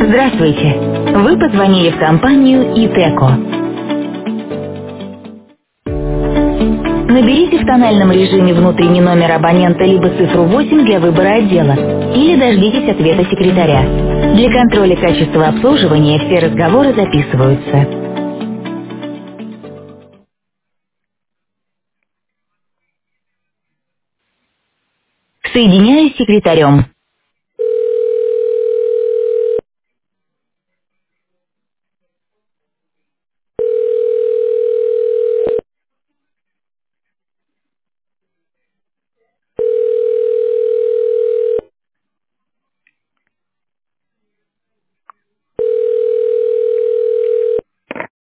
Здравствуйте. Вы позвонили в компанию ИТЭКО. Наберите в тональном режиме внутренний номер абонента либо цифру 8 для выбора отдела, или дождитесь ответа секретаря. Для контроля качества обслуживания все разговоры записываются. Соединяюсь с секретарем.